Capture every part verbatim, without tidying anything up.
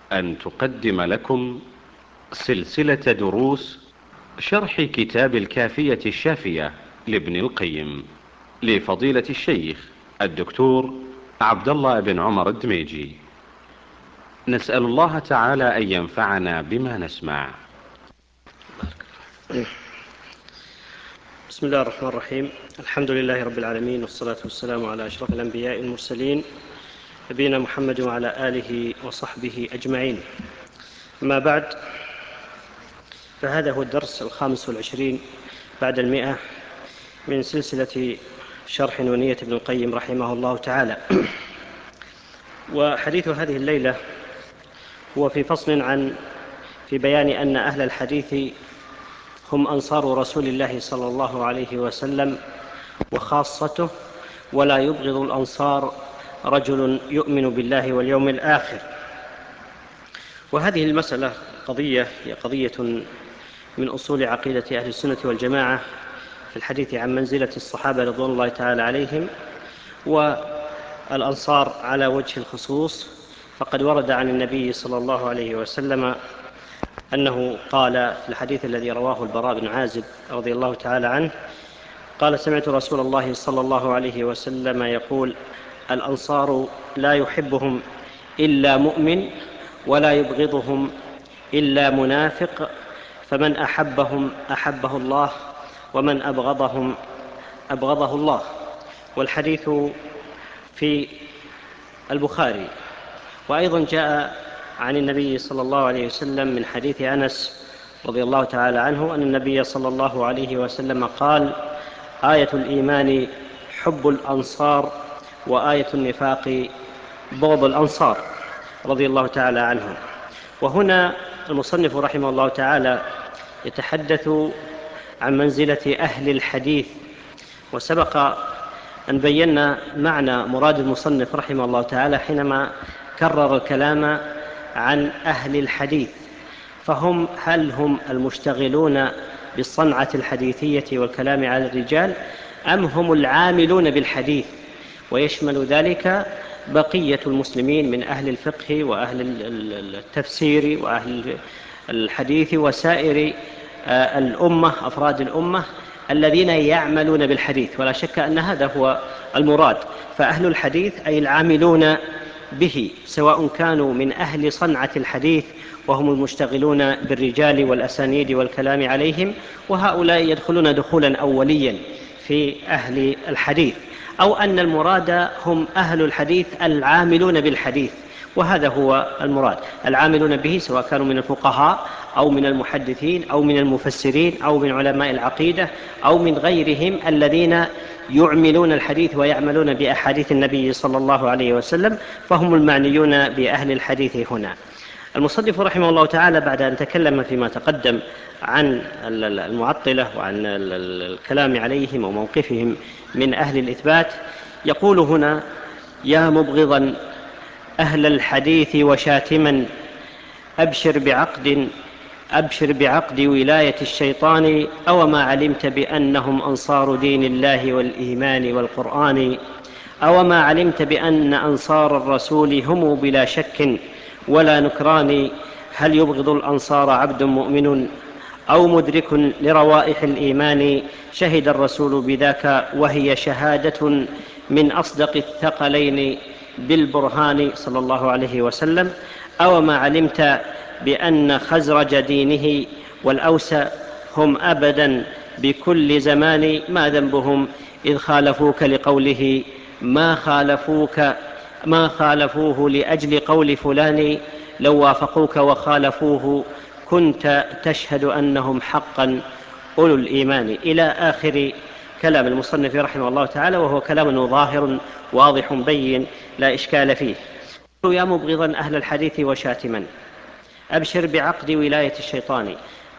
أن تقدم لكم سلسلة دروس شرح كتاب الكافية الشافية لابن القيم لفضيلة الشيخ الدكتور عبد الله بن عمر الدميجي. نسأل الله تعالى أن ينفعنا بما نسمع. بسم الله الرحمن الرحيم. الحمد لله رب العالمين، والصلاة والسلام على أشرف الأنبياء المرسلين نبينا محمد وعلى آله وصحبه أجمعين. أما بعد، فهذا هو الدرس الخامس والعشرين بعد المئة من سلسلة شرح نونية ابن القيم رحمه الله تعالى. وحديث هذه الليلة هو في فصل عن في بيان أن أهل الحديث هم أنصار رسول الله صلى الله عليه وسلم وخاصته، ولا يبغض الأنصار رجل يؤمن بالله واليوم الآخر. وهذه المسألة قضية هي قضية من أصول عقيدة أهل السنة والجماعة في الحديث عن منزلة الصحابة رضوان الله تعالى عليهم والأنصار على وجه الخصوص. فقد ورد عن النبي صلى الله عليه وسلم أنه قال في الحديث الذي رواه البراء بن عازب رضي الله تعالى عنه قال: سمعت رسول الله صلى الله عليه وسلم يقول: الأنصار لا يحبهم إلا مؤمن ولا يبغضهم إلا منافق، فمن أحبهم أحبه الله ومن أبغضهم أبغضه الله. والحديث في البخاري. وأيضا جاء عن النبي صلى الله عليه وسلم من حديث أنس رضي الله تعالى عنه أن النبي صلى الله عليه وسلم قال: آية الإيمان حب الأنصار وآية النفاق بغض الأنصار، رضي الله تعالى عنهم. وهنا المصنف رحمه الله تعالى يتحدث عن منزلة أهل الحديث. وسبق أن بينا معنى مراد المصنف رحمه الله تعالى حينما كرر الكلام عن أهل الحديث. فهم هل هم المشتغلون بالصنعة الحديثية والكلام على الرجال، أم هم العاملون بالحديث؟ ويشمل ذلك بقية المسلمين من أهل الفقه وأهل التفسير وأهل الحديث وسائر الأمة، أفراد الأمة الذين يعملون بالحديث. ولا شك أن هذا هو المراد. فأهل الحديث أي العاملون به، سواء كانوا من أهل صنعة الحديث وهم المشتغلون بالرجال والأسانيد والكلام عليهم، وهؤلاء يدخلون دخولا أوليا في أهل الحديث، أو أن المراد هم أهل الحديث العاملون بالحديث. وهذا هو المراد، العاملون به، سواء كانوا من الفقهاء أو من المحدثين أو من المفسرين أو من علماء العقيدة أو من غيرهم الذين يعملون الحديث ويعملون بأحاديث النبي صلى الله عليه وسلم، فهم المعنيون بأهل الحديث هنا. المصنف رحمه الله تعالى بعد أن تكلم فيما تقدم عن المعطلة وعن الكلام عليهم وموقفهم من أهل الإثبات، يقول هنا: يا مبغضا أهل الحديث وشاتما، أبشر بعقد أبشر بعقد ولاية الشيطان، أو ما علمت بأنهم أنصار دين الله والإيمان والقرآن، أو ما علمت بأن أنصار الرسول هم بلا شك ولا نكران، هل يبغض الأنصار عبد مؤمن أو مدرك لروائح الإيمان، شهد الرسول بذاك وهي شهادة من أصدق الثقلين بالبرهان، صلى الله عليه وسلم. أو ما علمت بأن خزرج دينه والأوس هم أبدا بكل زمان، ما ذنبهم إذ خالفوك لقوله ما خالفوك ما خالفوه لأجل قول فلان، لو وافقوك وخالفوه كنت تشهد أنهم حقا أولو الإيمان، إلى آخر كلام المصنف رحمه الله تعالى، وهو كلام ظاهر واضح بين لا إشكال فيه. يا مبغضا أهل الحديث وشاتما، أبشر بعقد ولاية الشيطان.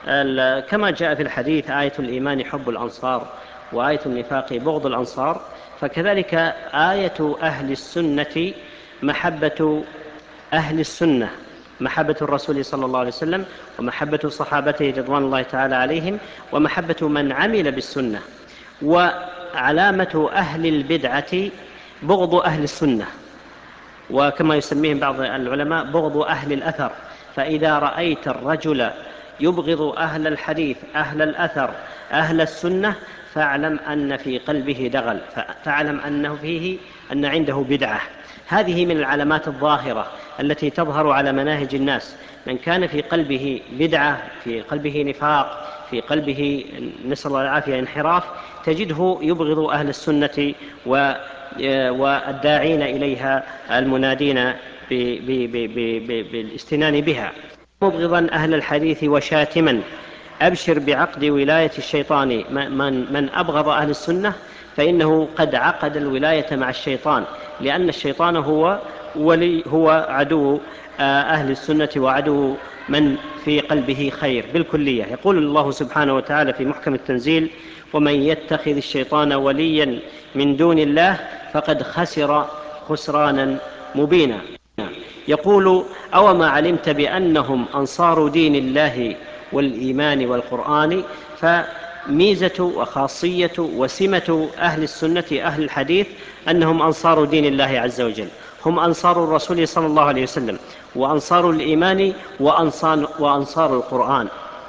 كما جاء في الحديث: آية الإيمان حب الأنصار وآية النفاق بغض الأنصار، فكذلك آية أهل السنة محبة أهل السنة، محبة الرسول صلى الله عليه وسلم ومحبة صحابته رضوان الله تعالى عليهم ومحبة من عمل بالسنة. وعلامة أهل البدعة بغض أهل السنة. وكما يسميهم بعض العلماء بغض أهل الأثر. فإذا رأيت الرجل يبغض أهل الحديث أهل الأثر أهل السنة فاعلم أن في قلبه دغل، فاعلم أنه فيه أن عنده بدعة. هذه من العلامات الظاهرة التي تظهر على مناهج الناس. من كان في قلبه بدعة، في قلبه نفاق، في قلبه نسأل الله العافية انحراف، تجده يبغض أهل السنة والداعين إليها المنادين بالاستنان بها. مبغضا أهل الحديث وشاتما أبشر بعقد ولاية الشيطان. من, من أبغض أهل السنة فإنه قد عقد الولاية مع الشيطان، لأن الشيطان هو ولي هو عدو أهل السنة وعدو من في قلبه خير بالكلية. يقول الله سبحانه وتعالى في محكم التنزيل: ومن يتخذ الشيطان وليا من دون الله فقد خسر خسرانا مبينا. يقول: أوما علمت بأنهم أنصار دين الله والإيمان والقرآن. فميزة وخاصية وسمة أهل السنة أهل الحديث أنهم أنصار دين الله عز وجل، هم أنصار الرسول صلى الله عليه وسلم، وأنصار الإيمان، وأنصار, وأنصار القرآن.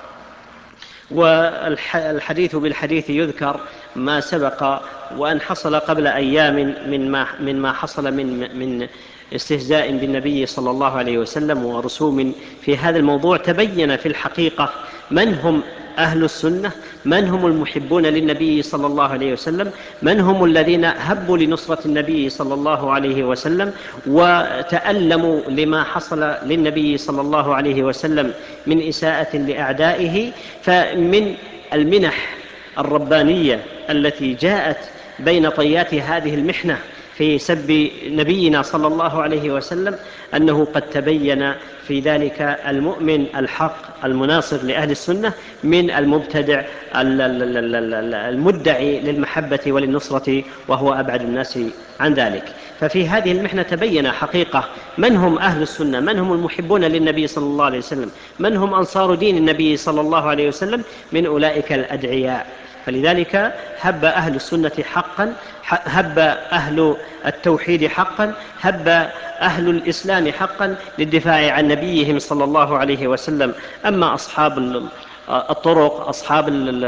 والحديث بالحديث يذكر ما سبق وأن حصل قبل أيام من ما حصل من من استهزاء بالنبي صلى الله عليه وسلم ورسوم في هذا الموضوع. تبين في الحقيقة من هم أهل السنة، من هم المحبون للنبي صلى الله عليه وسلم، من هم الذين هبوا لنصرة النبي صلى الله عليه وسلم وتألموا لما حصل للنبي صلى الله عليه وسلم من إساءة لأعدائه. فمن المنح الربانية التي جاءت بين طيات هذه المحنة في سب نبينا صلى الله عليه وسلم أنه قد تبين في ذلك المؤمن الحق المناصر لأهل السنة من المبتدع المدعي للمحبة وللنصرة وهو أبعد الناس عن ذلك. ففي هذه المحنة تبين حقيقة من هم أهل السنة، من هم المحبون للنبي صلى الله عليه وسلم، من هم أنصار دين النبي صلى الله عليه وسلم من أولئك الأدعياء. فلذلك هب أهل السنة حقا، هب أهل التوحيد حقا، هب أهل الإسلام حقا للدفاع عن نبيهم صلى الله عليه وسلم. أما أصحاب الطرق، أصحاب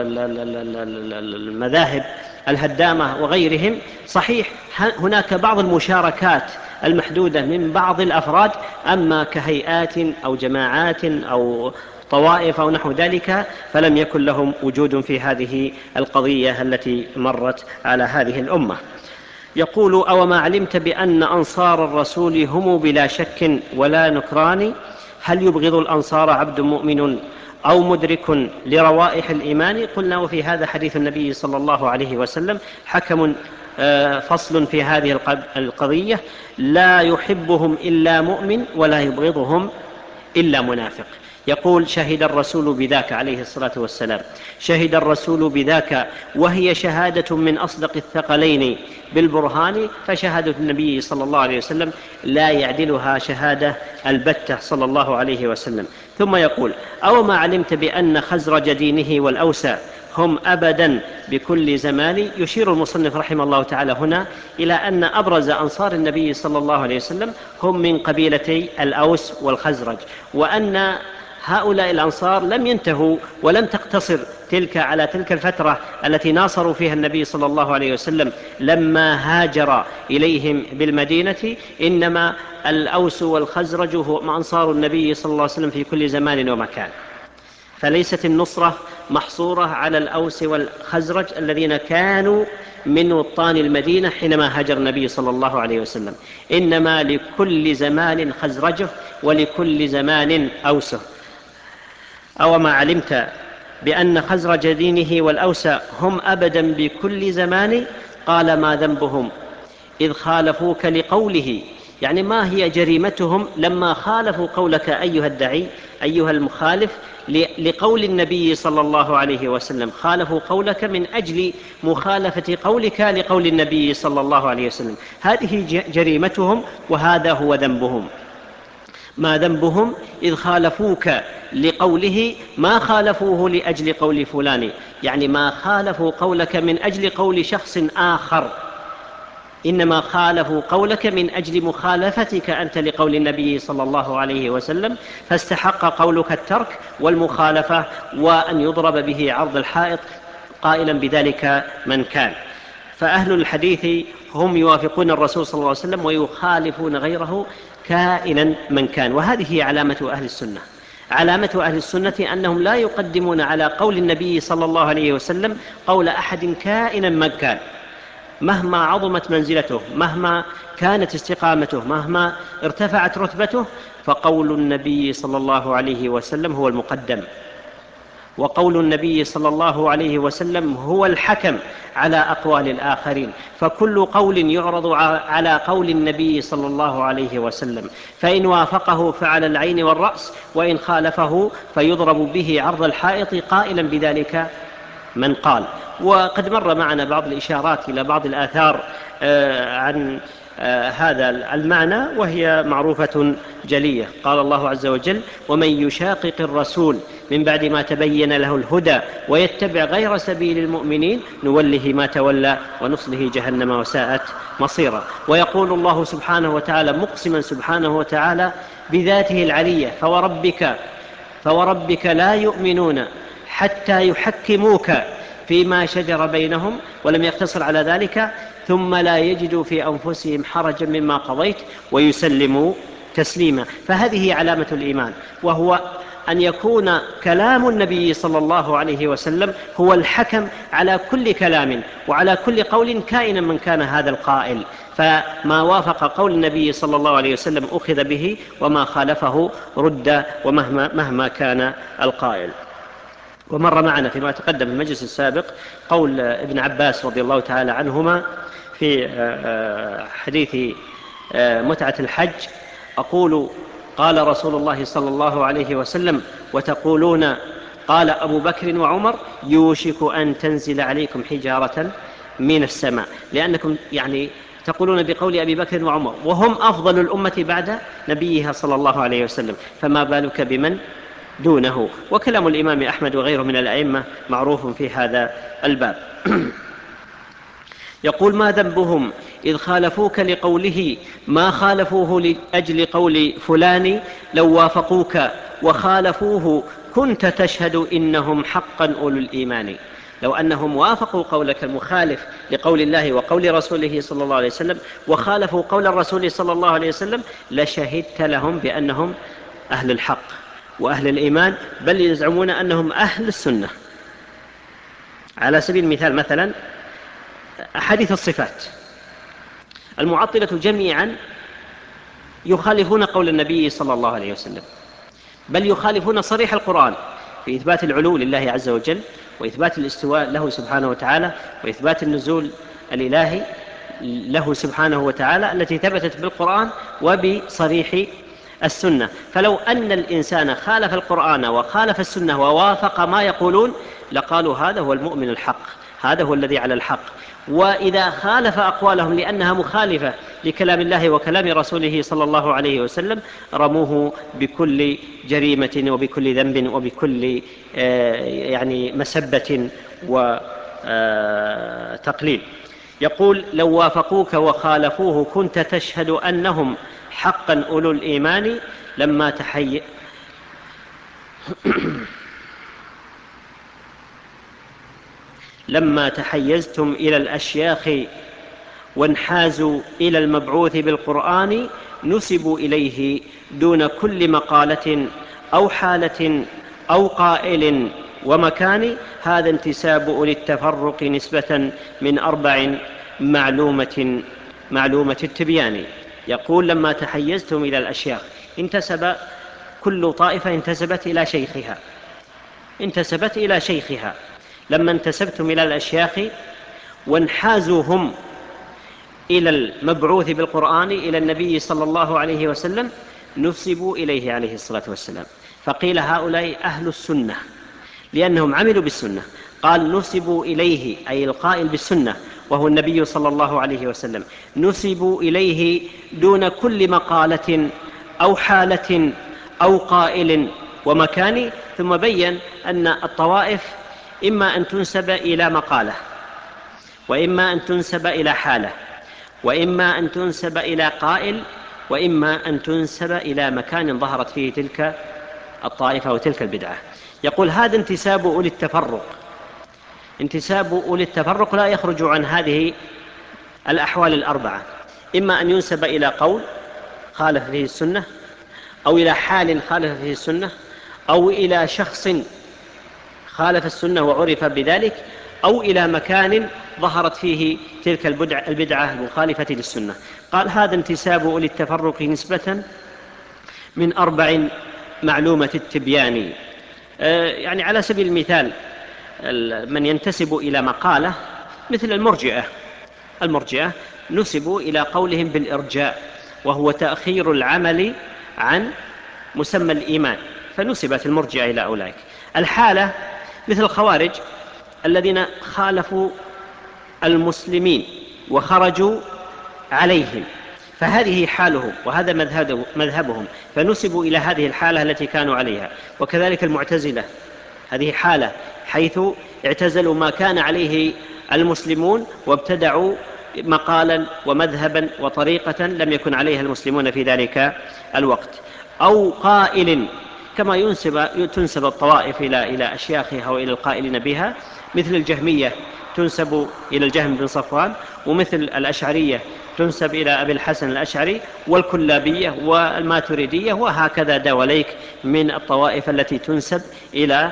المذاهب الهدامة وغيرهم، صحيح هناك بعض المشاركات المحدودة من بعض الأفراد، أما كهيئات أو جماعات أو طوائف أو نحو ذلك فلم يكن لهم وجود في هذه القضية التي مرت على هذه الأمة. يقول: أوما علمت بأن أنصار الرسول هم بلا شك ولا نكران. هل يبغض الأنصار عبد مؤمن أو مدرك لروائح الإيمان؟ قلنا وفي هذا حديث النبي صلى الله عليه وسلم حكم فصل في هذه القضية: لا يحبهم إلا مؤمن ولا يبغضهم إلا منافق. يقول: شهد الرسول بذاك عليه الصلاة والسلام، شهد الرسول بذاك وهي شهادة من أصدق الثقلين بالبرهان، فشهادة النبي صلى الله عليه وسلم لا يعدلها شهادة البتة صلى الله عليه وسلم. ثم يقول: أوما علمت بأن خزرج دينه والأوس هم أبدا بكل زمان. يشير المصنف رحمه الله تعالى هنا إلى أن أبرز أنصار النبي صلى الله عليه وسلم هم من قبيلتي الأوس والخزرج، وأن هؤلاء الأنصار لم ينتهوا ولم تقتصر تلك على تلك الفترة التي ناصروا فيها النبي صلى الله عليه وسلم لما هاجر إليهم بالمدينة، إنما الأوس والخزرج هم أنصار النبي صلى الله عليه وسلم في كل زمان ومكان. فليست النصرة محصورة على الأوس والخزرج الذين كانوا من وطان المدينة حينما هاجر النبي صلى الله عليه وسلم، إنما لكل زمان خزرجه ولكل زمان أوسه. أوما علمت بأن خزرج دينه والأوس هم أبدا بكل زمان. قال: ما ذنبهم إذ خالفوك لقوله. يعني ما هي جريمتهم لما خالفوا قولك أيها الداعي أيها المخالف لقول النبي صلى الله عليه وسلم، خالفوا قولك من أجل مخالفة قولك لقول النبي صلى الله عليه وسلم. هذه جريمتهم وهذا هو ذنبهم. ما ذنبهم إذ خالفوك لقوله، ما خالفوه لأجل قول فلان، يعني ما خالفوا قولك من أجل قول شخص آخر إنما خالفوا قولك من أجل مخالفتك أنت لقول النبي صلى الله عليه وسلم، فاستحق قولك الترك والمخالفة وأن يضرب به عرض الحائط قائلا بذلك من كان. فأهل الحديث هم يوافقون الرسول صلى الله عليه وسلم ويخالفون غيره كائنا من كان، وهذه هي علامة أهل السنة. علامة أهل السنة أنهم لا يقدمون على قول النبي صلى الله عليه وسلم قول أحد كائنا من كان، مهما عظمت منزلته، مهما كانت استقامته، مهما ارتفعت رتبته، فقول النبي صلى الله عليه وسلم هو المقدم، وقول النبي صلى الله عليه وسلم هو الحكم على أقوال الآخرين. فكل قول يعرض على قول النبي صلى الله عليه وسلم، فإن وافقه فعلى العين والرأس، وإن خالفه فيضرب به عرض الحائط قائلا بذلك من قال. وقد مر معنا بعض الإشارات إلى بعض الآثار عن هذا المعنى وهي معروفة جلية. قال الله عز وجل: ومن يشاقق الرسول من بعد ما تبين له الهدى ويتبع غير سبيل المؤمنين نوله ما تولى ونصله جهنم وساءت مصيرا. ويقول الله سبحانه وتعالى مقسما سبحانه وتعالى بذاته العلية: فوربك فوربك لا يؤمنون حتى يحكموك فيما شجر بينهم، ولم يقتصر على ذلك، ثم لا يجدوا في أنفسهم حرجا مما قضيت ويسلموا تسليما. فهذه علامة الإيمان، وهو أن يكون كلام النبي صلى الله عليه وسلم هو الحكم على كل كلام وعلى كل قول كائنا من كان هذا القائل. فما وافق قول النبي صلى الله عليه وسلم أخذ به، وما خالفه رد، ومهما مهما كان القائل. ومر معنا فيما تقدم في المجلس السابق قول ابن عباس رضي الله تعالى عنهما في حديث متعة الحج: أقول قال رسول الله صلى الله عليه وسلم وتقولون قال أبو بكر وعمر يوشك أن تنزل عليكم حجارة من السماء، لأنكم يعني تقولون بقول أبي بكر وعمر وهم أفضل الأمة بعد نبيها صلى الله عليه وسلم، فما بالك بمن دونه. وكلام الإمام أحمد وغيره من الأئمة معروف في هذا الباب. يقول: ما ذنبهم إذ خالفوك لقوله ما خالفوه لأجل قول فلان، لو وافقوك وخالفوه كنت تشهد إنهم حقا أولو الإيمان. لو أنهم وافقوا قولك المخالف لقول الله وقول رسوله صلى الله عليه وسلم وخالفوا قول الرسول صلى الله عليه وسلم لشهدت لهم بأنهم أهل الحق وأهل الإيمان، بل يزعمون أنهم أهل السنة. على سبيل المثال مثلا أحاديث الصفات، المعطلة جميعا يخالفون قول النبي صلى الله عليه وسلم، بل يخالفون صريح القرآن في إثبات العلو لله عز وجل، وإثبات الاستواء له سبحانه وتعالى، وإثبات النزول الإلهي له سبحانه وتعالى التي ثبتت بالقرآن وبصريح السنة. فلو أن الإنسان خالف القرآن وخالف السنة ووافق ما يقولون لقالوا هذا هو المؤمن الحق، هذا هو الذي على الحق. وإذا خالف أقوالهم لأنها مخالفة لكلام الله وكلام رسوله صلى الله عليه وسلم رموه بكل جريمة وبكل ذنب وبكل يعني مسبة وتقليل. يقول: لو وافقوك وخالفوه كنت تشهد أنهم حقا أولو الإيمان لما تحي لما تحيزتم إلى الأشياخ وانحازوا إلى المبعوث بالقرآن نسبوا إليه دون كل مقالة أو حالة أو قائل ومكان. هذا انتساب أولي التفرق نسبة من أربع معلومة معلومة التبيان. يقول: لما تحيزتم إلى الأشياخ، انتسب كل طائفة انتسبت إلى شيخها انتسبت إلى شيخها لما انتسبتم إلى الأشياخ وانحازوا هم إلى المبعوث بالقرآن إلى النبي صلى الله عليه وسلم نسبوا إليه عليه الصلاة والسلام. فقيل هؤلاء أهل السنة لأنهم عملوا بالسنة. قال: نسبوا إليه أي القائل بالسنة وهو النبي صلى الله عليه وسلم، نسبوا إليه دون كل مقالة أو حالة أو قائل ومكان. ثم بين أن الطوائف إما أن تنسب إلى مقالة، وإما أن تنسب إلى حالة، وإما أن تنسب إلى قائل، وإما أن تنسب إلى مكان ظهرت فيه تلك الطائفة وتلك البدعة. يقول هذا انتساب أولي التفرق. انتساب أولي التفرق لا يخرج عن هذه الأحوال الأربعة: إما أن ينسب إلى قول خالف فيه السنة، أو إلى حال خالف فيه السنة، أو إلى شخص خالف السنة وعرف بذلك، أو إلى مكان ظهرت فيه تلك البدعة المخالفة للسنة. قال هذا انتساب أولي التفرق نسبة من أربع معلومة التبيان. يعني على سبيل المثال من ينتسب إلى مقالة مثل المرجئة المرجئة نسبوا إلى قولهم بالإرجاء، وهو تأخير العمل عن مسمى الإيمان، فنسبت المرجئة إلى أولئك. الحالة مثل الخوارج الذين خالفوا المسلمين وخرجوا عليهم، فهذه حالهم وهذا مذهبهم، فنسبوا إلى هذه الحالة التي كانوا عليها. وكذلك المعتزلة، هذه حالة حيث اعتزلوا ما كان عليه المسلمون وابتدعوا مقالا ومذهبا وطريقة لم يكن عليها المسلمون في ذلك الوقت. أو قائل، كما ينسب تنسب الطوائف إلى إلى أشياخها وإلى القائلين بها، مثل الجهمية تنسب إلى الجهم بن صفوان، ومثل الأشعرية تنسب إلى أبي الحسن الأشعري، والكلابية والماتريدية، وهكذا دواليك من الطوائف التي تنسب إلى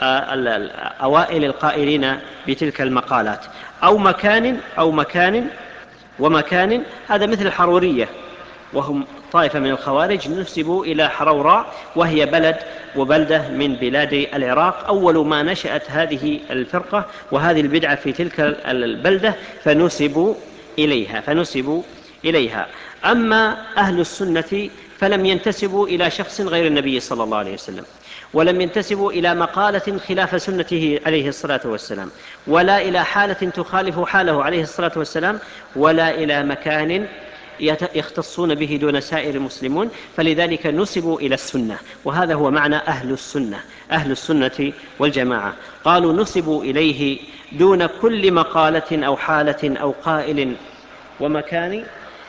أوائل القائلين بتلك المقالات. أو مكان أو مكان ومكان، هذا مثل الحرورية، وهم طائفة من الخوارج نسبوا إلى حروراء، وهي بلد وبلدة من بلاد العراق. أول ما نشأت هذه الفرقة وهذه البدعة في تلك البلدة فنسبوا إليها فنسبوا إليها. أما أهل السنة فلم ينتسبوا إلى شخص غير النبي صلى الله عليه وسلم، ولم ينتسبوا إلى مقالة خلاف سنته عليه الصلاة والسلام، ولا إلى حالة تخالف حاله عليه الصلاة والسلام، ولا إلى مكان يختصون به دون سائر المسلمون، فلذلك نسبوا إلى السنة. وهذا هو معنى أهل السنة، أهل السنة والجماعة. قالوا نسبوا إليه دون كل مقالة أو حالة أو قائل ومكان.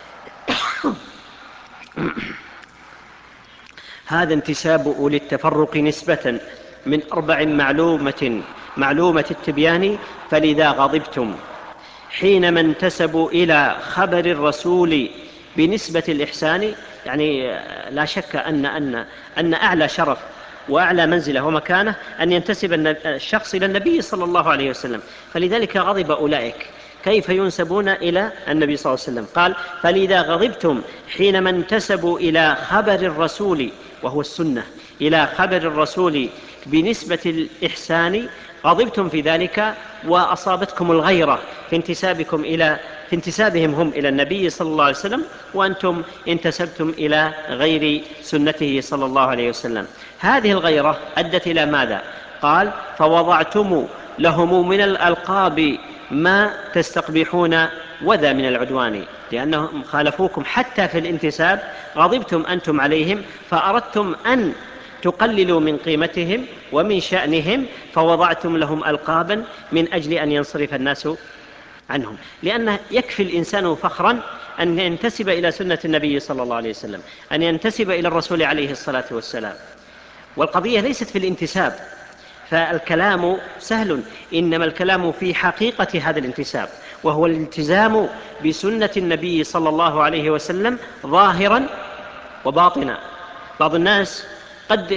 هذا انتساب أولي التفرق نسبة من أربع معلومة معلومة التبيان. فلذا غضبتم حينما انتسبوا إلى خبر الرسول بنسبة الإحسان. يعني لا شك أن, أن, أن أعلى شرف وأعلى منزلة ومكانة أن ينتسب الشخص إلى النبي صلى الله عليه وسلم، فلذلك غضب أولئك. كيف ينسبون إلى النبي صلى الله عليه وسلم؟ قال فلذا غضبتم حينما انتسبوا إلى خبر الرسول، وهو السنة، إلى خبر الرسول بنسبة الإحسان، غضبتم في ذلك وأصابتكم الغيرة في انتسابكم إلى في انتسابهم هم إلى النبي صلى الله عليه وسلم، وأنتم انتسبتم إلى غير سنته صلى الله عليه وسلم. هذه الغيرة أدت إلى ماذا؟ قال فوضعتم لهم من الألقاب ما تستقبحون وذا من العدوان، لأنهم خالفوكم حتى في الانتساب، غضبتم أنتم عليهم فأردتم أن تقللوا من قيمتهم ومن شأنهم، فوضعتم لهم ألقابا من أجل أن ينصرف الناس عنهم. لأن يكفي الإنسان فخرا أن ينتسب إلى سنة النبي صلى الله عليه وسلم، أن ينتسب إلى الرسول عليه الصلاة والسلام. والقضية ليست في الانتساب، فالكلام سهل، إنما الكلام في حقيقة هذا الانتساب، وهو الالتزام بسنة النبي صلى الله عليه وسلم ظاهرا وباطنا. بعض الناس قد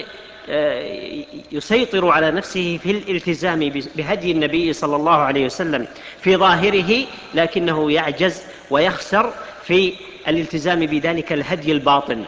يسيطر على نفسه في الالتزام بهدي النبي صلى الله عليه وسلم في ظاهره، لكنه يعجز ويخسر في الالتزام بذلك الهدي الباطن،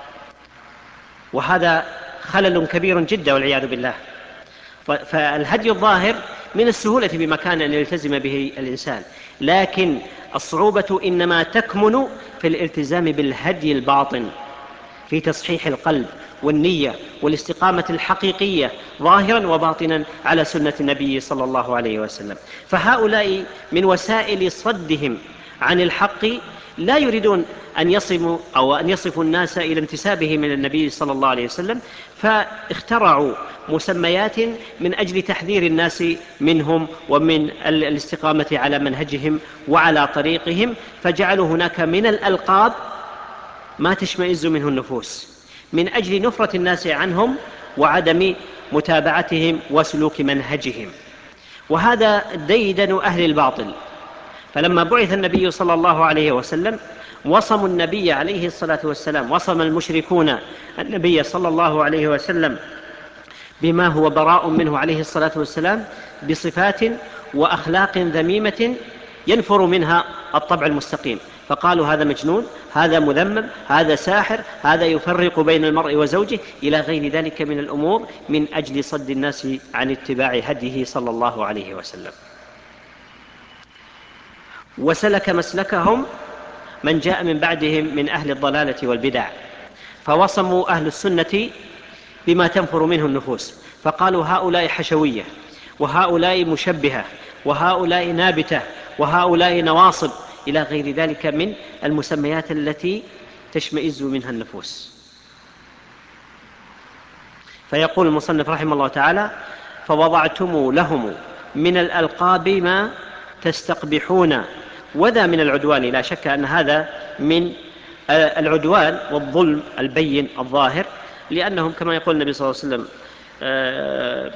وهذا خلل كبير جدا والعياذ بالله. فالهدي الظاهر من السهولة بمكان أن يلتزم به الإنسان، لكن الصعوبة إنما تكمن في الالتزام بالهدي الباطن، في تصحيح القلب والنية والاستقامة الحقيقية ظاهرا وباطنا على سنة النبي صلى الله عليه وسلم. فهؤلاء من وسائل صدهم عن الحق لا يريدون أن يصفوا أو أن يصفوا الناس إلى انتسابه من النبي صلى الله عليه وسلم، فاخترعوا مسميات من أجل تحذير الناس منهم ومن الاستقامة على منهجهم وعلى طريقهم، فجعلوا هناك من الألقاب ما تشمئز منه النفوس من أجل نفرة الناس عنهم وعدم متابعتهم وسلوك منهجهم. وهذا ديدن أهل الباطل. فلما بعث النبي صلى الله عليه وسلم وصموا النبي عليه الصلاة والسلام، وصم المشركون النبي صلى الله عليه وسلم بما هو براء منه عليه الصلاة والسلام بصفات وأخلاق ذميمة ينفر منها الطبع المستقيم، فقالوا هذا مجنون، هذا مذمم، هذا ساحر، هذا يفرق بين المرء وزوجه، إلى غير ذلك من الأمور، من أجل صد الناس عن اتباع هديه صلى الله عليه وسلم. وسلك مسلكهم من جاء من بعدهم من أهل الضلالة والبدع، فوصموا أهل السنة بما تنفر منه النفوس، فقالوا هؤلاء حشوية، وهؤلاء مشبهة، وهؤلاء نابتة، وهؤلاء نواصب، إلى غير ذلك من المسميات التي تشمئز منها النفوس. فيقول المصنف رحمه الله تعالى: فوضعتم لهم من الألقاب ما تستقبحون. وذا من العدوان، لا شك أن هذا من العدوان والظلم البين الظاهر، لأنهم كما يقول النبي صلى الله عليه وسلم آه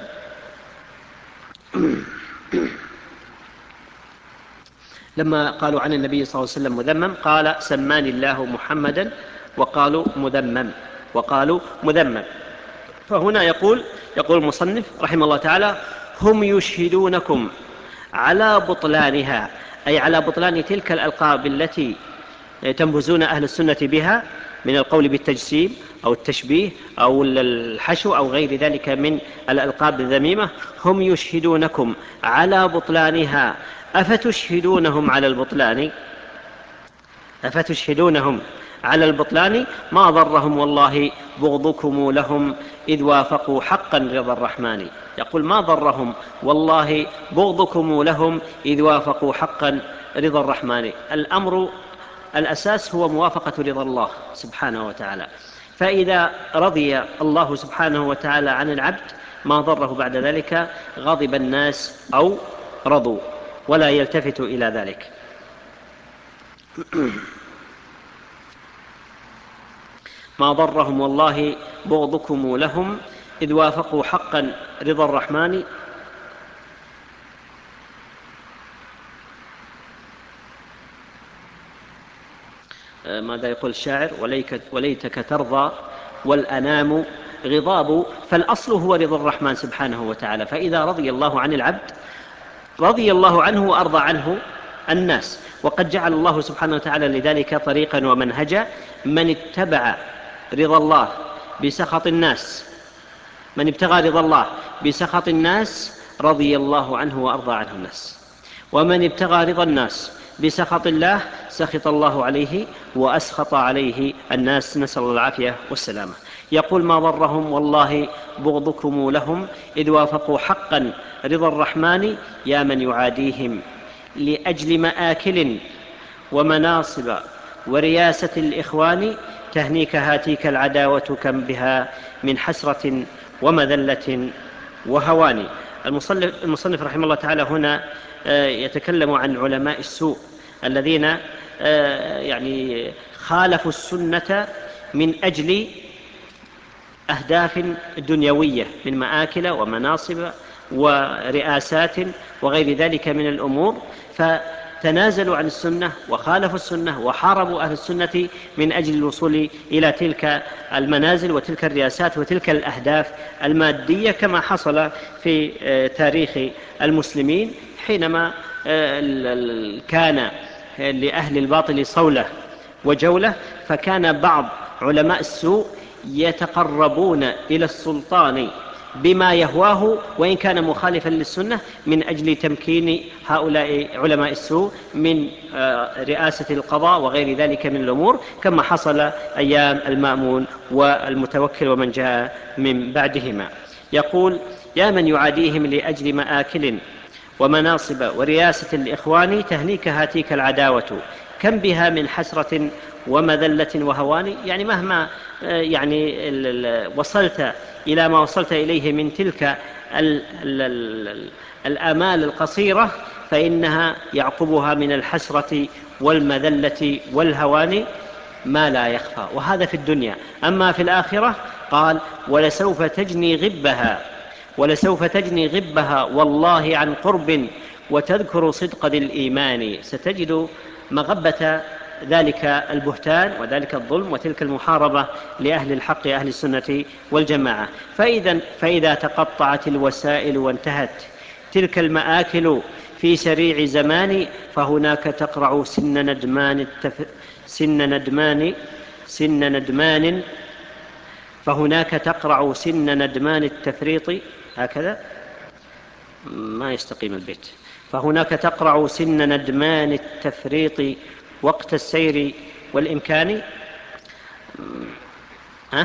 لما قالوا عن النبي صلى الله عليه وسلم مذمم قال: سماني الله محمدا وقالوا مذمم وقالوا مذمم. فهنا يقول يقول المصنف رحمه الله تعالى: هم يشهدونكم على بطلانها، أي على بطلان تلك الألقاب التي تنبذون أهل السنة بها من القول بالتجسيم أو التشبيه أو الحشو أو غير ذلك من الألقاب الذميمة. هم يشهدونكم على بطلانها أفتشهدونهم على البطلان أفتشهدونهم على البطلان ما ضرهم والله بغضكم لهم إذ وافقوا حقا رضا الرحمن. يقول ما ضرهم والله بغضكم لهم إذ وافقوا حقا رضا الرحمن. الأمر الأساس هو موافقة رضا الله سبحانه وتعالى، فإذا رضي الله سبحانه وتعالى عن العبد ما ضره بعد ذلك غضب الناس أو رضوا، ولا يلتفت إلى ذلك. ما ضرهم والله بغضكم لهم إذ وافقوا حقا رضا الرحمن. ماذا يقول الشاعر؟ وليتك ترضى والأنام غضاب. فالأصل هو رضا الرحمن سبحانه وتعالى، فإذا رضي الله عن العبد رضي الله عنه وأرضى عنه الناس. وقد جعل الله سبحانه وتعالى لذلك طريقا ومنهجا: من اتبع رضا الله بسخط الناس من ابتغى رضا الله بسخط الناس رضي الله عنه وأرضى عنه الناس، ومن ابتغى رضا الناس بسخط الله سخط الله عليه وأسخط عليه الناس، نسأل الله العافية والسلامة. يقول ما ضرهم والله بغضكم لهم إذ وافقوا حقا رضا الرحمن يا من يعاديهم لأجل مآكل ومناصب ورياسة الإخوان تهنيك هاتيك العداوة كم بها من حسرة ومذلة وهوان. المصنف رحمه الله تعالى هنا يتكلم عن علماء السوء الذين يعني خالفوا السنة من أجل أهداف دنيوية من مآكل ومناصب ورئاسات وغير ذلك من الأمور، فتنازلوا عن السنة وخالفوا السنة وحاربوا أهل السنة من أجل الوصول إلى تلك المنازل وتلك الرئاسات وتلك الأهداف المادية، كما حصل في تاريخ المسلمين حينما كان لأهل الباطل صولة وجولة، فكان بعض علماء السوء يتقربون إلى السلطان بما يهواه وإن كان مخالفا للسنة من أجل تمكين هؤلاء علماء السوء من رئاسة القضاء وغير ذلك من الأمور، كما حصل أيام المأمون والمتوكل ومن جاء من بعدهما. يقول يا من يعاديهم لأجل مآكل ومناصب ورياسة الإخوان تهنيك هاتيك العداوة كم بها من حسرة ومذلة وهوان، يعني مهما يعني وصلت إلى ما وصلت إليه من تلك ال ال ال الآمال القصيرة فإنها يعقبها من الحسرة والمذلة والهوان ما لا يخفى، وهذا في الدنيا. أما في الآخرة قال ولسوف تجني غبها ولسوف تجني غبها والله عن قرب وتذكر صدق ذي الإيمان. ستجد مغبة ذلك البهتان وذلك الظلم وتلك المحاربة لأهل الحق أهل السنة والجماعة. فإذا, فإذا تقطعت الوسائل وانتهت تلك المآكل في سريع زمان فهناك تقرع سن ندمان التف... سن ندمان سن ندمان فهناك تقرع سن ندمان التفريط. هكذا ما يستقيم البيت. فهناك تقرع سن ندمان التفريط وقت السير والإمكان. ها؟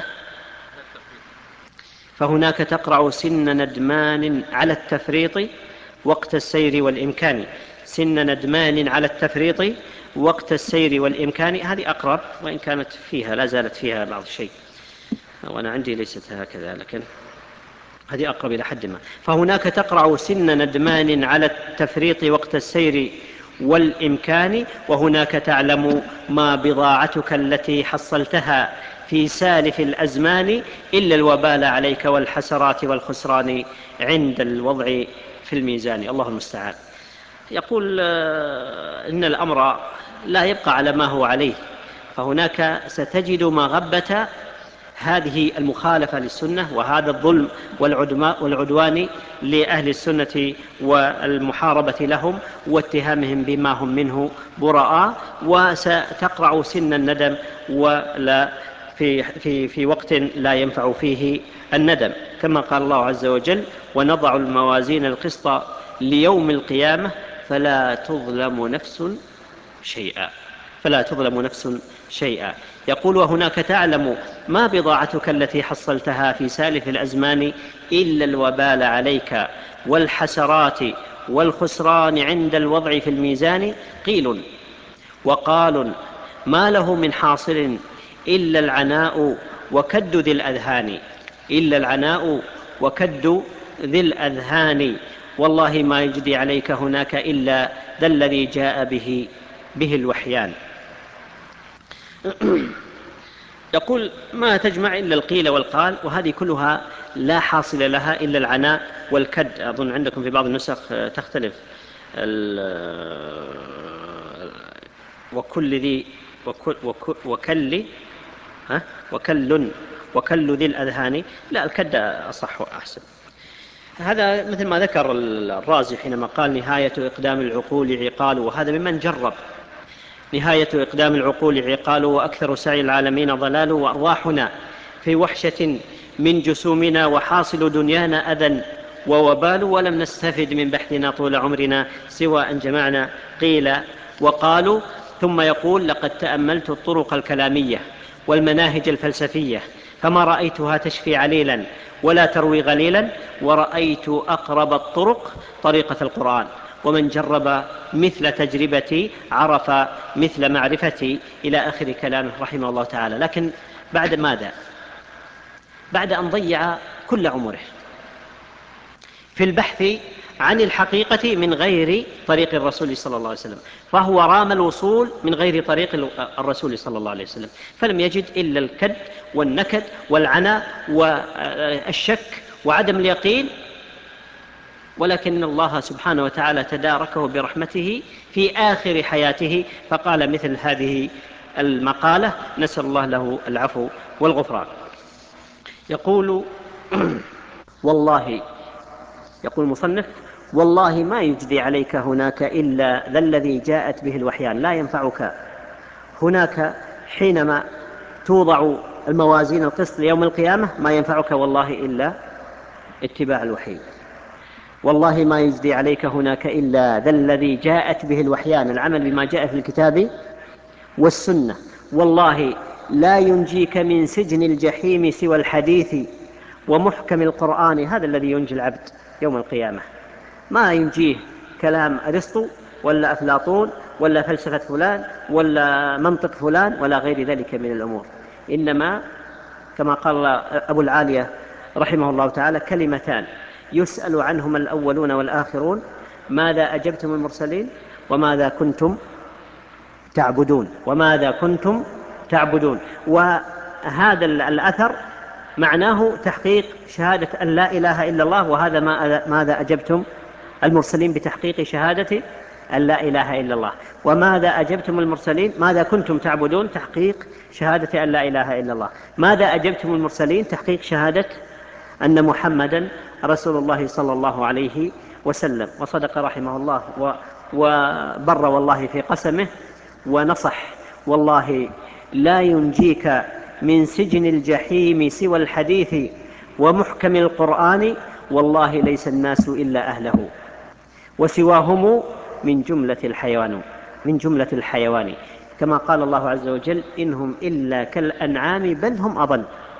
فهناك تقرع سن ندمان على التفريط وقت السير والإمكان. سن ندمان على التفريط وقت السير والإمكان، هذه أقرب وإن كانت فيها لا زالت فيها بعض الشيء، وأنا عندي ليست هكذا لكن هذه أقرب إلى حد ما. فهناك تقرع سن ندمان على التفريط وقت السير والإمكان وهناك تعلم ما بضاعتك التي حصلتها في سالف الأزمان إلا الوبال عليك والحسرات والخسران عند الوضع في الميزان. الله المستعان. يقول إن الأمر لا يبقى على ما هو عليه، فهناك ستجد مغبة هذه المخالفة للسنة وهذا الظلم والعدوان لأهل السنة والمحاربة لهم واتهامهم بما هم منه براء، وستقرع سن الندم ولا في, في, في وقت لا ينفع فيه الندم، كما قال الله عز وجل ونضع الموازين القسط ليوم القيامة فلا تظلم نفس شيئا فلا تظلم نفس شيئا. يقول وهناك تعلم ما بضاعتك التي حصلتها في سالف الأزمان إلا الوبال عليك والحسرات والخسران عند الوضع في الميزان. قيل وقال ما له من حاصل إلا العناء وكد ذي الأذهان إلا العناء وكد ذي الأذهان والله ما يجدي عليك هناك إلا ذا الذي جاء به به الوحيان. يقول ما تجمع إلا القيل والقال، وهذه كلها لا حاصل لها إلا العناء والكد. أظن عندكم في بعض النسخ تختلف وكل ذي وكل, وكل, وكل ها وكل وكل ذي الأذهان، لا الكد أصح وأحسن. هذا مثل ما ذكر الرازي حينما قال نهاية إقدام العقول عقال، وهذا ممن جرب. نهاية إقدام العقول عقال وأكثر سعي العالمين ضلال وأرواحنا في وحشة من جسومنا وحاصل دنيانا أذى ووبال ولم نستفد من بحثنا طول عمرنا سوى أن جمعنا قيل وقالوا. ثم يقول لقد تأملت الطرق الكلامية والمناهج الفلسفية فما رأيتها تشفي عليلا ولا تروي غليلا ورأيت أقرب الطرق طريقة القرآن ومن جرب مثل تجربتي عرف مثل معرفتي إلى آخر كلامه رحمه الله تعالى. لكن بعد ماذا؟ بعد أن ضيع كل عمره في البحث عن الحقيقة من غير طريق الرسول صلى الله عليه وسلم، فهو رام الوصول من غير طريق الرسول صلى الله عليه وسلم فلم يجد إلا الكد والنكد والعناء والشك وعدم اليقين. ولكن الله سبحانه وتعالى تداركه برحمته في آخر حياته فقال مثل هذه المقالة نسأل الله له العفو والغفران. يقول والله يقول المصنف والله ما يجدي عليك هناك إلا ذا الذي جاءت به الوحيان. لا ينفعك هناك حينما توضع الموازين القسط ليوم القيامة ما ينفعك والله إلا اتباع الوحي. والله ما يجدي عليك هناك إلا ذا الذي جاءت به الوحيان، العمل بما جاء في الكتاب والسنة. والله لا ينجيك من سجن الجحيم سوى الحديث ومحكم القرآن، هذا الذي ينجي العبد يوم القيامة. ما ينجيه كلام أرسطو ولا أفلاطون ولا فلسفة فلان ولا منطق فلان ولا غير ذلك من الأمور. إنما كما قال أبو العالية رحمه الله تعالى: كلمتان يسأل عنهما الأولون والآخرون: ماذا أجبتم المرسلين وماذا كنتم تعبدون وماذا كنتم تعبدون. وهذا الأثر معناه تحقيق شهادة أن لا إله إلا الله، وهذا ماذا أجبتم المرسلين بتحقيق شهادة أن لا إله إلا الله. وماذا أجبتم المرسلين ماذا كنتم تعبدون، تحقيق شهادة أن لا إله إلا الله. ماذا أجبتم المرسلين، تحقيق شهادة أن محمدا رسول الله صلى الله عليه وسلم. وصدق رحمه الله وبر والله في قسمه ونصح: والله لا ينجيك من سجن الجحيم سوى الحديث ومحكم القرآن، والله ليس الناس إلا أهله وسواهم من جملة الحيوان من جملة الحيوان. كما قال الله عز وجل: إنهم إلا كالأنعام بل هم أضل.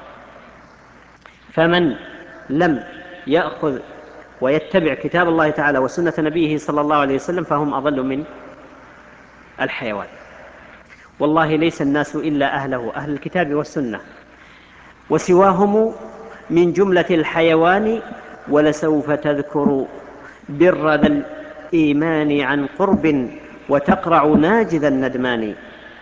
فمن لم يأخذ ويتبع كتاب الله تعالى وسنة نبيه صلى الله عليه وسلم فهم أضل من الحيوان. والله ليس الناس إلا أهله، أهل الكتاب والسنة، وسواهم من جملة الحيوان. ولسوف تذكر بر ذا الإيمان عن قرب وتقرع ناجذ الندمان.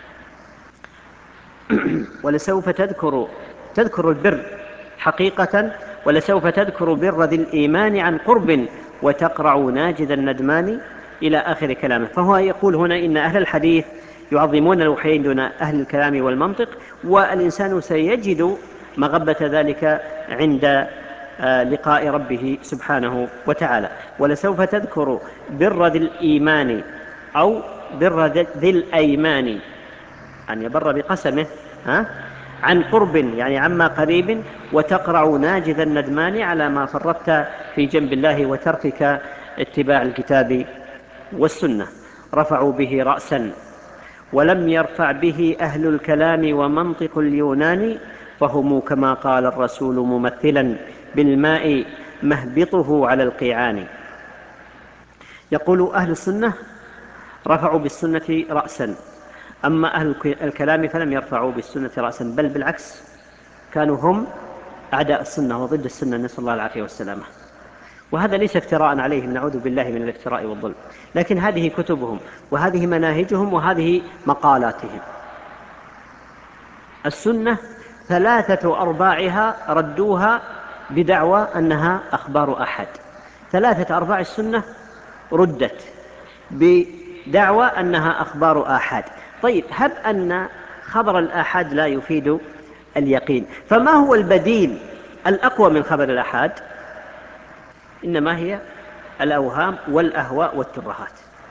ولسوف تذكر تذكر البر حقيقة، ولسوف تذكر بر ذي الإيمان عن قرب وتقرع ناجذ الندمان، إلى آخر كلامه. فهو يقول هنا إن أهل الحديث يعظمون الوحيين دون أهل الكلام والمنطق، والإنسان سيجد مغبة ذلك عند لقاء ربه سبحانه وتعالى. ولسوف تذكر بر ذي الإيمان أو بر ذي الأيمان، أن يبر بقسمه ها؟ عن قرب يعني عما قريب، وتقرع ناجذ الندمان على ما فرطت في جنب الله وتركك اتباع الكتاب والسنة. رفعوا به رأسا ولم يرفع به أهل الكلام ومنطق اليونان، فهم كما قال الرسول ممثلا بالماء مهبطه على القيعان. يقول أهل السنة رفعوا بالسنة رأسا، أما أهل الكلام فلم يرفعوا بالسنة رأسا، بل بالعكس كانوا هم أعداء السنة وضد السنة، نسأل الله العافية والسلامة. وهذا ليس افتراء عليهم، نعوذ بالله من الافتراء والظلم، لكن هذه كتبهم وهذه مناهجهم وهذه مقالاتهم. السنة ثلاثة أرباعها ردوها بدعوى أنها أخبار أحد. ثلاثة أرباع السنة ردت بدعوى أنها أخبار آحاد. طيب، هب أن خبر الآحاد لا يفيد اليقين، فما هو البديل الأقوى من خبر الآحاد؟ إنما هي الأوهام والأهواء والترهات،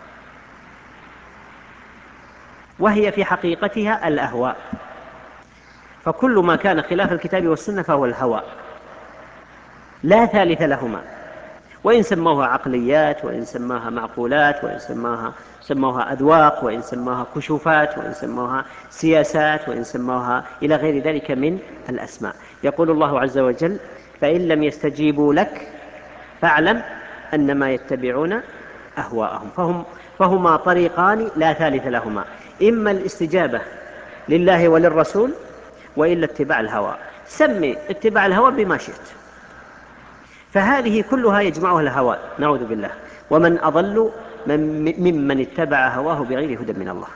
وهي في حقيقتها الأهواء. فكل ما كان خلاف الكتاب والسنة فهو الهوى، لا ثالث لهما، وإن سموها عقليات وإن سموها معقولات وإن سموها سموها أذواق وإن سموها كشوفات وإن سموها سياسات وإن سموها إلى غير ذلك من الأسماء. يقول الله عز وجل: فإن لم يستجيبوا لك فاعلم أنما يتبعون أهواءهم. فهم فهما طريقان لا ثالث لهما، إما الاستجابة لله وللرسول وإلا اتباع الهوى. سمي اتباع الهوى بما شئت، فهذه كلها يجمعها الهوى، نعوذ بالله. ومن أضل ممن اتبع هواه بغير هدى من الله.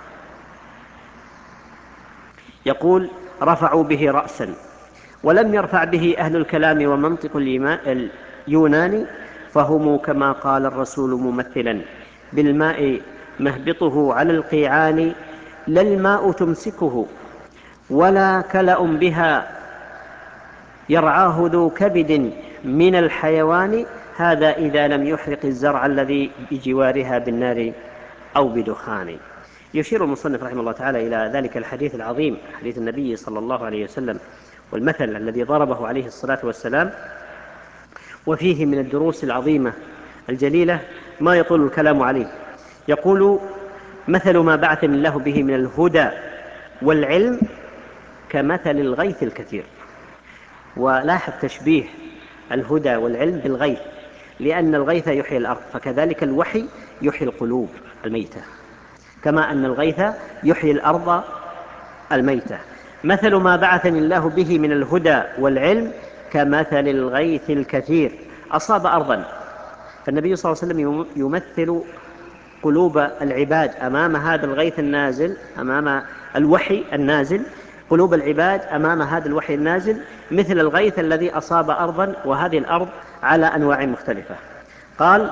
يقول: رفعوا به رأسا ولم يرفع به أهل الكلام ومنطق اليونان، فهم كما قال الرسول ممثلا بالماء مهبطه على القيعان. لا الماء تمسكه ولا كلأ بها يرعاه ذو كبد من الحيوان، هذا إذا لم يحرق الزرع الذي بجوارها بالنار أو بدخان. يشير المصنف رحمه الله تعالى إلى ذلك الحديث العظيم، حديث النبي صلى الله عليه وسلم، والمثل الذي ضربه عليه الصلاة والسلام، وفيه من الدروس العظيمة الجليلة ما يطول الكلام عليه. يقول: مثل ما بعثني الله به من الهدى والعلم كمثل الغيث الكثير. ولاحظ تشبيه الهدى والعلم بالغيث، لأن الغيث يحيي الأرض، فكذلك الوحي يحيي القلوب الميتة. كما أن الغيث يحيي الأرض الميتة. مثل ما بعثني الله به من الهدى والعلم كمثل الغيث الكثير أصاب أرضا. فالنبي صلى الله عليه وسلم يمثل قلوب العباد أمام هذا الغيث النازل، أمام الوحي النازل، قلوب العباد أمام هذا الوحي النازل مثل الغيث الذي أصاب أرضا، وهذه الأرض على أنواع مختلفة. قال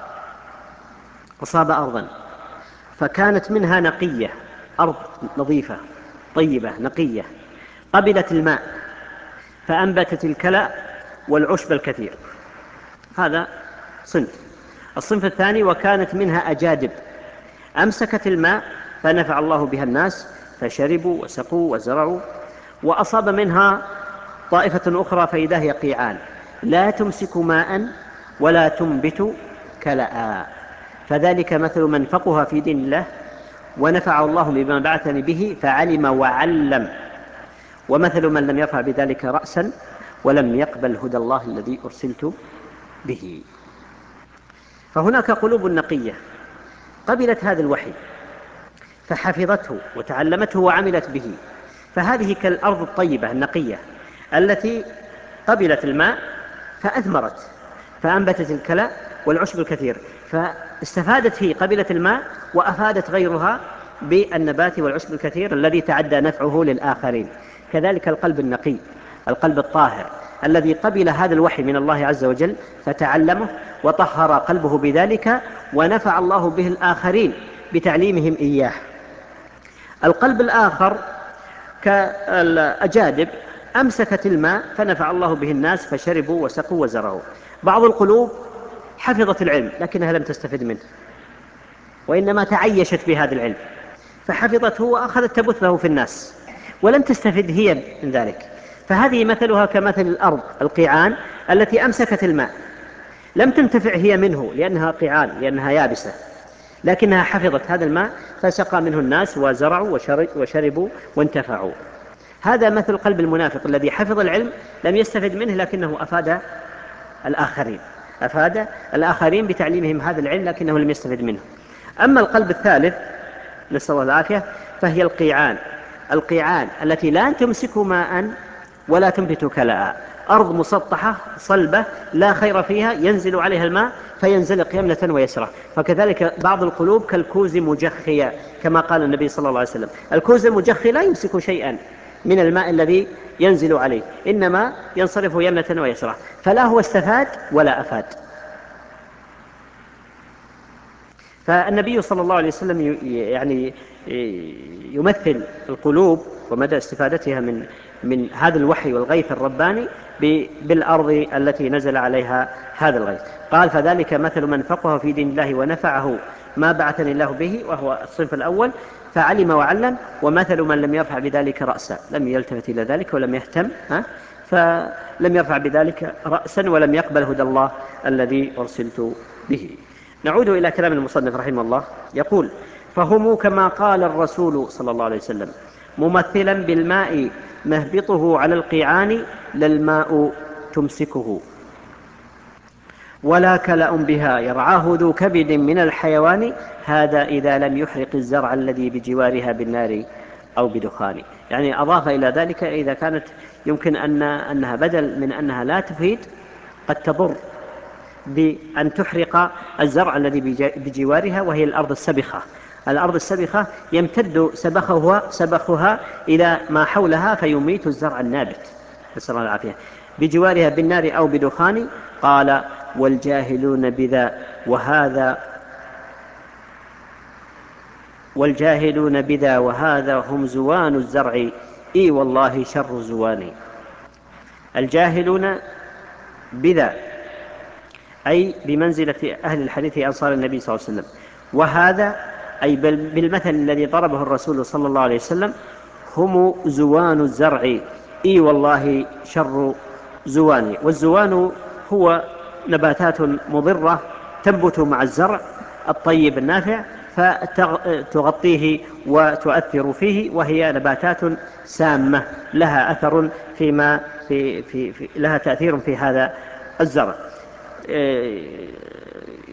أصاب أرضا فكانت منها نقية، أرض نظيفة طيبة نقية، قبلت الماء فأنبتت الكلأ والعشب الكثير. هذا صنف. الصنف الثاني وكانت منها أجادب أمسكت الماء فنفع الله بها الناس فشربوا وسقوا وزرعوا. وأصاب منها طائفة أخرى فإذا هي قيعان لا تمسك ماء ولا تنبت كلأ. فذلك مثل من فقه في دين الله ونفع الله بما بعثني به فعلم وعلم، ومثل من لم يرفع بذلك رأسا ولم يقبل هدى الله الذي أرسلت به. فهناك قلوب نقية قبلت هذا الوحي فحفظته وتعلمته وعملت به، فهذه كالأرض الطيبة النقية التي قبلت الماء فأثمرت فأنبتت الكلأ والعشب الكثير، فاستفادت هي قبلت الماء وأفادت غيرها بالنبات والعشب الكثير الذي تعدى نفعه للآخرين. كذلك القلب النقي، القلب الطاهر الذي قبل هذا الوحي من الله عز وجل فتعلمه وطهر قلبه بذلك ونفع الله به الآخرين بتعليمهم إياه. القلب الآخر كالأجادب أمسكت الماء فنفع الله به الناس فشربوا وسقوا وزرعوا. بعض القلوب حفظت العلم لكنها لم تستفد منه، وإنما تعيشت بهذا العلم فحفظته وأخذت تبثه في الناس ولم تستفد هي من ذلك. فهذه مثلها كمثل الأرض القيعان التي أمسكت الماء، لم تنتفع هي منه لأنها قيعان لأنها يابسة، لكنها حفظت هذا الماء فسقى منه الناس وزرعوا وشربوا وانتفعوا. هذا مثل قلب المنافق الذي حفظ العلم لم يستفد منه لكنه أفاد الآخرين، أفاد الآخرين بتعليمهم هذا العلم لكنه لم يستفد منه. أما القلب الثالث نسأل الله العافية فهي القيعان، القيعان التي لا تمسك ماء ولا تنبت كلأ، أرض مسطحة صلبة لا خير فيها ينزل عليها الماء فينزلق يمنة ويسرى. فكذلك بعض القلوب كالكوز مجخية كما قال النبي صلى الله عليه وسلم، الكوز المجخي لا يمسك شيئا من الماء الذي ينزل عليه، إنما ينصرف يمنة ويسرى، فلا هو استفاد ولا أفاد. فالنبي صلى الله عليه وسلم يعني يمثل القلوب ومدى استفادتها من من هذا الوحي والغيث الرباني بالأرض التي نزل عليها هذا الغيث. قال فذلك مثل من فقه في دين الله ونفعه ما بعثني الله به، وهو الصنف الأول، فعلم وعلم. ومثل من لم يرفع بذلك رأسا، لم يلتفت إلى ذلك ولم يهتم، ها؟ فلم يرفع بذلك رأسا ولم يقبل هدى الله الذي أرسلت به. نعود إلى كلام المصنف رحمه الله، يقول فهم كما قال الرسول صلى الله عليه وسلم ممثلا بالماء مهبطه على القيعان لا الماء تمسكه، ولا كلأ بها يرعاه ذو كبد من الحيوان، هذا إذا لم يحرق الزرع الذي بجوارها بالنار أو بدخان. يعني أضاف إلى ذلك إذا كانت يمكن أن أنها بدل من أنها لا تفيد قد تضر بأن تحرق الزرع الذي بجوارها، وهي الأرض السبخة. الأرض السبخة يمتد سبخها, سبخها إلى ما حولها فيميت الزرع النابت، نسأل الله العافية، بجوارها بالنار أو بدخان. قال والجاهلون بذا وهذا والجاهلون بذا وهذا هم زوان الزرع، إي والله شر زواني. الجاهلون بذا أي بمنزلة أهل الحديث أنصار النبي صلى الله عليه وسلم، وهذا أي بالمثل الذي ضربه الرسول صلى الله عليه وسلم هم زوان الزرع، إي والله شر زواني. والزوان هو نباتات مضرة تنبت مع الزرع الطيب النافع فتغطيه وتؤثر فيه، وهي نباتات سامة لها أثر فيما في في في لها تأثير في هذا الزرع.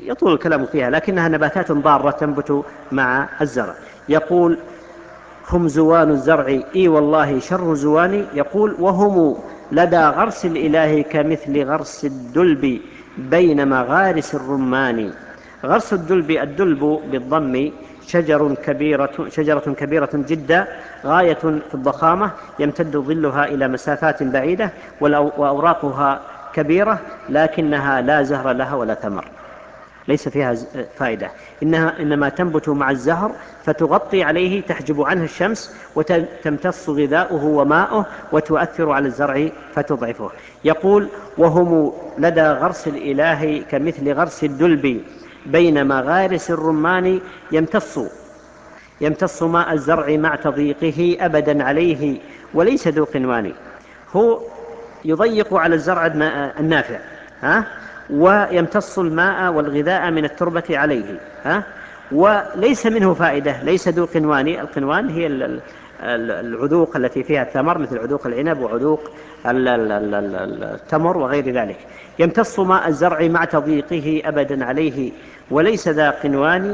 يطول الكلام فيها، لكنها نباتات ضارة تنبت مع الزرع. يقول: هم زوان الزرع إي والله شر زواني. يقول: وهم لدى غرس الإله كمثل غرس الدلب بين مغارس الرمان. غرس الدلب، الدلب بالضم، شجر كبيرة شجرة كبيرة جدا غاية في الضخامة، يمتد ظلها إلى مسافات بعيدة، وأوراقها كبيرة، لكنها لا زهر لها ولا ثمر، ليس فيها فائدة، إنها إنما تنبت مع الزهر فتغطي عليه، تحجب عنه الشمس، وتمتص غذاؤه وماؤه، وتؤثر على الزرع فتضعفه. يقول: وهم لدى غرس الإله كمثل غرس الدلب بين مغارس الرمان، يمتص يمتص ماء الزرع مع تضييقه أبدا عليه وليس ذو قنوان. هو يضيق على الزرع النافع، ها؟ ويمتص الماء والغذاء من التربة عليه، ها؟ وليس منه فائدة، ليس ذو قنوان. القنوان هي العذوق التي فيها الثمر، مثل عذوق العنب وعذوق التمر وغير ذلك. يمتص ماء الزرع مع تضييقه أبدا عليه وليس ذا قنوان.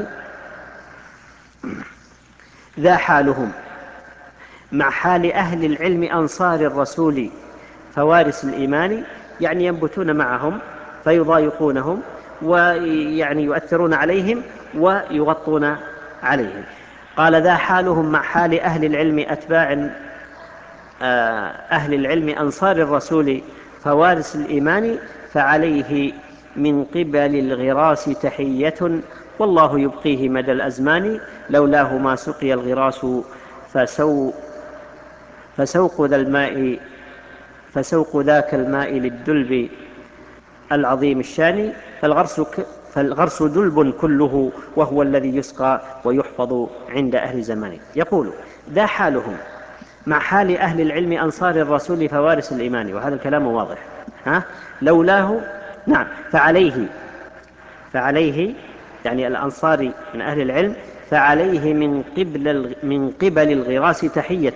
ذا حالهم مع حال أهل العلم أنصار الرسول فوارس الإيمان، يعني ينبتون معهم فيضايقونهم، ويعني يؤثرون عليهم ويغطون عليهم. قال: ذا حالهم مع حال أهل العلم أتباع أهل العلم أنصار الرسول فوارس الإيمان، فعليه من قبل الغراس تحية والله يبقيه مدى الأزمان، لولاه ما سقي الغراس فسو فسوق ذا الماء فسوق ذاك الماء للدلب العظيم الشان، فالغرس, فالغرس دلب كله وهو الذي يسقى ويحفظ عند أهل زمانه. يقول: ذا حالهم مع حال أهل العلم أنصار الرسول فوارس الإيمان، وهذا الكلام واضح، ها؟ لولاه، نعم، فعليه فعليه يعني الأنصار من أهل العلم، فعليه من قبل من قبل الغراس تحية،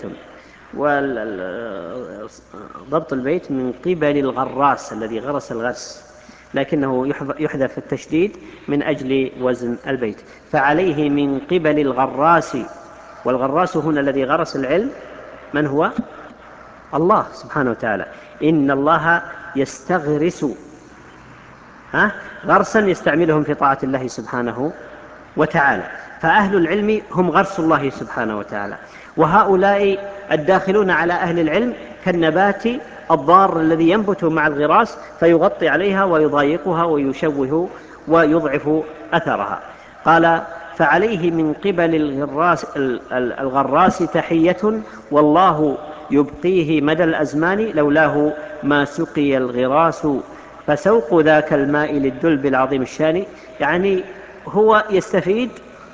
وضبط البيت من قبل الغراس الذي غرس الغرس، لكنه يحذف التشديد من أجل وزن البيت. فعليه من قبل الغراس، والغراس هنا الذي غرس العلم من هو؟ الله سبحانه وتعالى. إن الله يستغرس، ها؟ غرسا يستعملهم في طاعة الله سبحانه وتعالى. فأهل العلم هم غرس الله سبحانه وتعالى، وهؤلاء الداخلون على أهل العلم كالنبات الضار الذي ينبت مع الغراس فيغطي عليها ويضايقها ويشوه ويضعف أثرها. قال: فعليه من قبل الغراس, الغراس تحية والله يبقيه مدى الأزمان، لولاه ما سقي الغراس فسوق ذاك الماء للدلب العظيم الشان. يعني هو يستفيد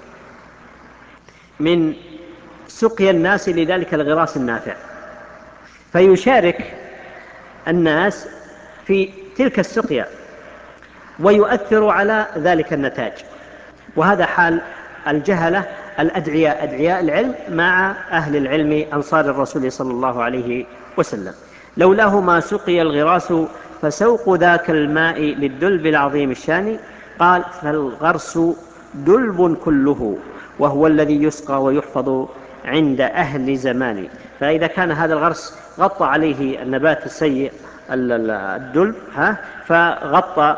من سقيا الناس لذلك الغراس النافع، فيشارك الناس في تلك السقيا ويؤثر على ذلك النتاج. وهذا حال الجهلة الأدعياء، أدعياء العلم مع أهل العلم أنصار الرسول صلى الله عليه وسلم. لولاه ما سقي الغراس فسوق ذاك الماء للدلب العظيم الشان. قال: فالغرس دلب كله وهو الذي يسقى ويحفظ عند أهل زمانه. فإذا كان هذا الغرس غطى عليه النبات السيء الدلب، ها، فغطى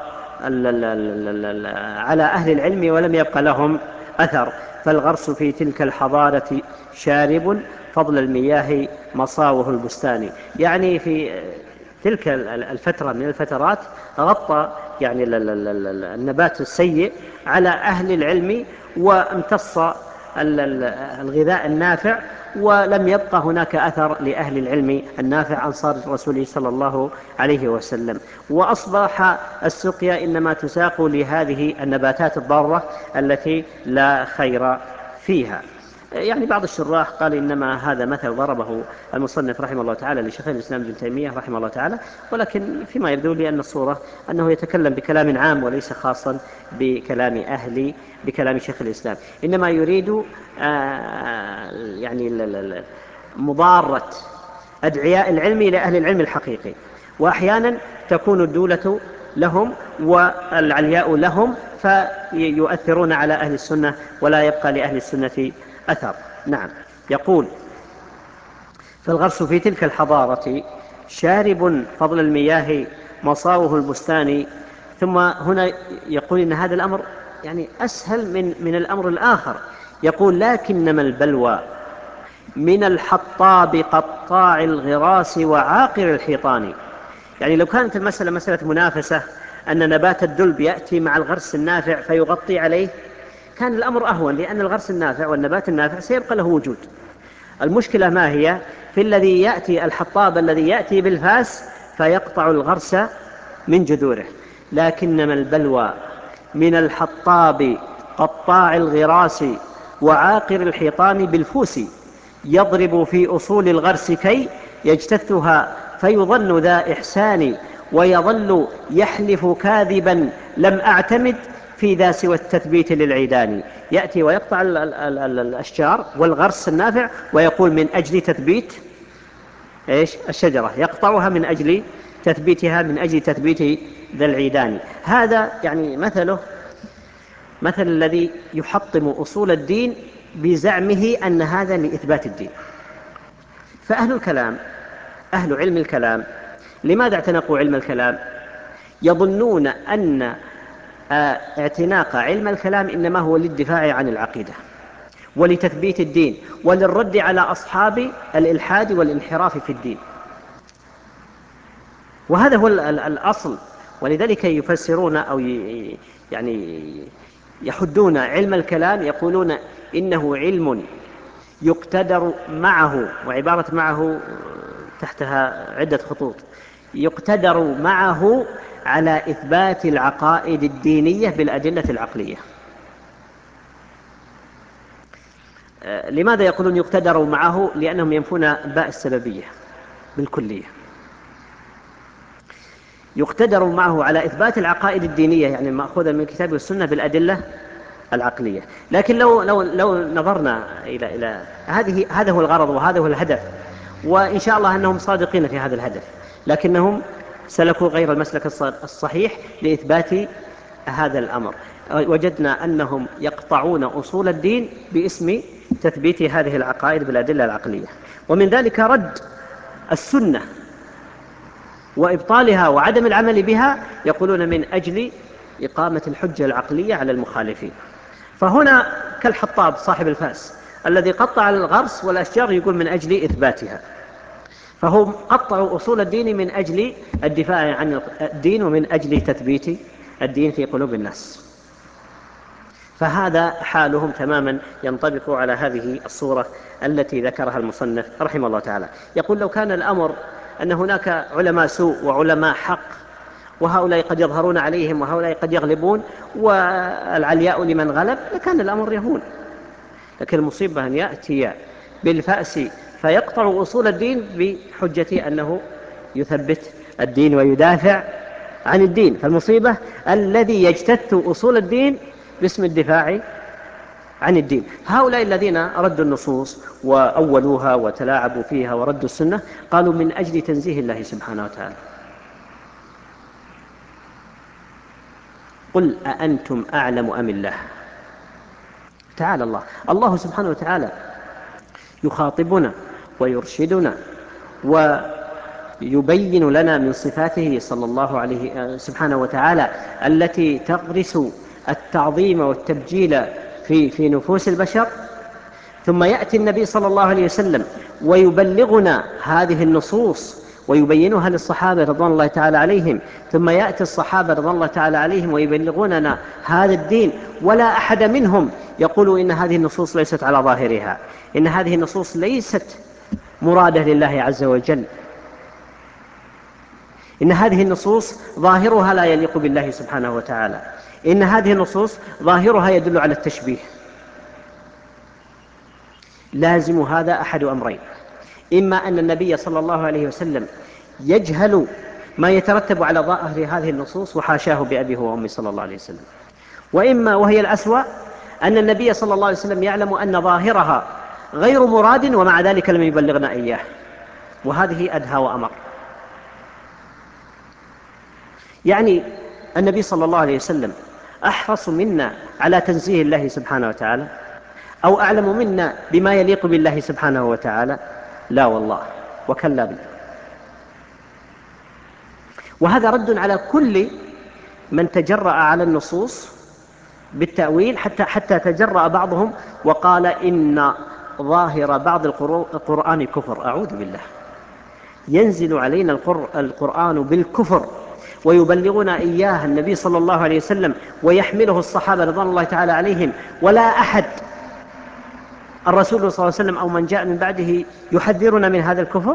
على أهل العلم ولم يبق لهم أثر. فالغرس في تلك الحضارة شارب فضل المياه مصاوه البستان. يعني في تلك الفترة من الفترات غطى يعني النبات السيء على أهل العلم وامتص الغذاء النافع، ولم يبقى هناك أثر لأهل العلم النافع أنصار الرسول صلى الله عليه وسلم. وأصبح السقيا إنما تساق لهذه النباتات الضارة التي لا خير فيها. يعني بعض الشراح قال إنما هذا مثل ضربه المصنف رحمه الله تعالى لشيخ الإسلام ابن تيمية رحمه الله تعالى، ولكن فيما يبدو لي أن الصورة أنه يتكلم بكلام عام وليس خاصا بكلام أهل بكلام شيخ الإسلام، إنما يريد آه يعني مضارة أدعياء العلم إلى أهل العلم الحقيقي. وأحيانا تكون الدولة لهم والعلياء لهم فيؤثرون على أهل السنة ولا يبقى لأهل السنة أثر. نعم. يقول: فالغرس في تلك الحضارة شارب فضل المياه مصاوه البستان. ثم هنا يقول إن هذا الأمر يعني أسهل من, من الأمر الآخر. يقول: لكنما البلوى من الحطاب قطاع الغراس وعاقر الحيطان. يعني لو كانت المسألة مسألة منافسة أن نبات الدلب يأتي مع الغرس النافع فيغطي عليه كان الأمر أهون، لأن الغرس النافع والنبات النافع سيبقى له وجود. المشكلة ما هي؟ في الذي يأتي الحطاب الذي يأتي بالفاس فيقطع الغرس من جذوره. لكنما البلوى من الحطاب قطاع الغراس وعاقر الحيطان بالفوس يضرب في أصول الغرس كي يجتثها فيظن ذا إحسان ويظل يحلف كاذبا لم أعتمد في ذا سوى التثبيت للعيدان. يأتي ويقطع ال ال ال ال الأشجار والغرس النافع ويقول من أجل تثبيت إيش الشجرة، يقطعها من أجل تثبيتها، من أجل تثبيت ذا العيدان. هذا يعني مثله مثل الذي يحطم أصول الدين بزعمه أن هذا لإثبات الدين. فأهل الكلام، أهل علم الكلام، لماذا اعتنقوا علم الكلام؟ يظنون أن اعتناق علم الكلام إنما هو للدفاع عن العقيدة ولتثبيت الدين وللرد على أصحاب الإلحاد والانحراف في الدين، وهذا هو الأصل. ولذلك يفسرون أو يعني يحدون علم الكلام، يقولون إنه علم يقتدر معه، وعبارة معه تحتها عدة خطوط، يقتدر معه على إثبات العقائد الدينية بالأدلة العقلية. لماذا يقولون يقتدر معه؟ لأنهم ينفون باء السببية بالكلية. يقتدر معه على إثبات العقائد الدينية يعني المأخوذة من الكتاب والسنة بالأدلة العقلية. لكن لو لو لو نظرنا إلى إلى هذه هذا هو الغرض وهذا هو الهدف، وإن شاء الله أنهم صادقين في هذا الهدف، لكنهم سلكوا غير المسلك الصحيح لإثبات هذا الأمر. وجدنا أنهم يقطعون أصول الدين باسم تثبيت هذه العقائد بالأدلة العقلية، ومن ذلك رد السنة وإبطالها وعدم العمل بها، يقولون من أجل إقامة الحجة العقلية على المخالفين. فهنا كالحطاب صاحب الفاس الذي قطع الغرس والأشجار يقول من أجل إثباتها، فهم قطعوا أصول الدين من أجل الدفاع عن الدين ومن أجل تثبيت الدين في قلوب الناس. فهذا حالهم تماما ينطبق على هذه الصورة التي ذكرها المصنف رحمه الله تعالى. يقول لو كان الأمر أن هناك علماء سوء وعلماء حق وهؤلاء قد يظهرون عليهم وهؤلاء قد يغلبون والعلياء لمن غلب لكان الأمر يهون. لكن المصيبة أن يأتي بالفأس فيقطع أصول الدين بحجة أنه يثبت الدين ويدافع عن الدين. فالمصيبة الذي يجتث أصول الدين باسم الدفاع عن الدين. هؤلاء الذين ردوا النصوص وأولوها وتلاعبوا فيها وردوا السنة قالوا من أجل تنزيه الله سبحانه وتعالى. قل أأنتم أعلم أم الله؟ تعالى الله. الله سبحانه وتعالى يخاطبنا ويرشدنا ويبين لنا من صفاته صلى الله عليه سبحانه وتعالى التي تغرس التعظيم والتبجيل في في نفوس البشر، ثم يأتي النبي صلى الله عليه وسلم ويبلغنا هذه النصوص ويبينها للصحابة رضوان الله تعالى عليهم، ثم يأتي الصحابة رضوان الله تعالى عليهم ويبلغوننا هذا الدين، ولا أحد منهم يقول إن هذه النصوص ليست على ظاهرها، إن هذه النصوص ليست مرادة لله عز وجل، إن هذه النصوص ظاهرها لا يليق بالله سبحانه وتعالى، إن هذه النصوص ظاهرها يدل على التشبيه. لازم هذا أحد أمرين: إما أن النبي صلى الله عليه وسلم يجهل ما يترتب على ظاهر هذه النصوص وحاشاه بأبيه وأمي صلى الله عليه وسلم، وإما وهي الأسوأ أن النبي صلى الله عليه وسلم يعلم أن ظاهرها غير مراد ومع ذلك لم يبلغنا إياه، وهذه أدهى وأمر. يعني النبي صلى الله عليه وسلم أحرص منا على تنزيه الله سبحانه وتعالى؟ أو أعلم منا بما يليق بالله سبحانه وتعالى؟ لا والله، وكلا بنا. وهذا رد على كل من تجرأ على النصوص بالتأويل، حتى حتى تجرأ بعضهم وقال إن ظاهر بعض القرآن كفر. أعوذ بالله، ينزل علينا القرآن بالكفر ويبلغنا إياه النبي صلى الله عليه وسلم ويحمله الصحابة رضوان الله تعالى عليهم، ولا أحد الرسول صلى الله عليه وسلم أو من جاء من بعده يحذرنا من هذا الكفر؟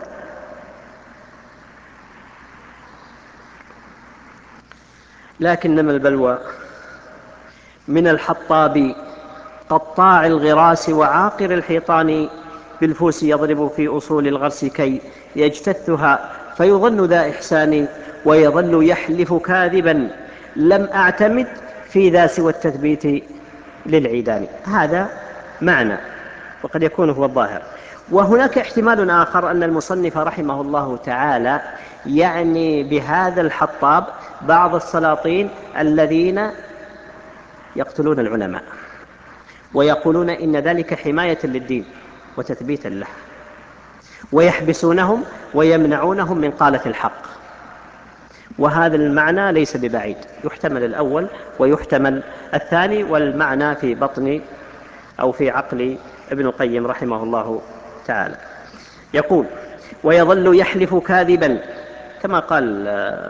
لكنما البلوى من الحطاب قطاع الغراس وعاقر الحيطان، بالفوس يضرب في أصول الغرس كي يجتثها فيظن ذا إحسان، ويظل يحلف كاذبا لم أعتمد في ذا سوى التثبيت للعيدان. هذا معنى، وقد يكون هو الظاهر. وهناك احتمال آخر، أن المصنف رحمه الله تعالى يعني بهذا الحطاب بعض السلاطين الذين يقتلون العلماء ويقولون إن ذلك حماية للدين وتثبيتا له، ويحبسونهم ويمنعونهم من قالة الحق. وهذا المعنى ليس ببعيد، يحتمل الأول ويحتمل الثاني، والمعنى في بطن أو في عقل ابن القيم رحمه الله تعالى. يقول: ويظل يحلف كاذبا، كما قال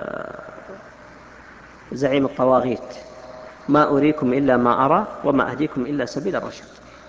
زعيم الطواغيت: ما أريكم إلا ما أرى وما أهديكم إلا سبيل الرشاد.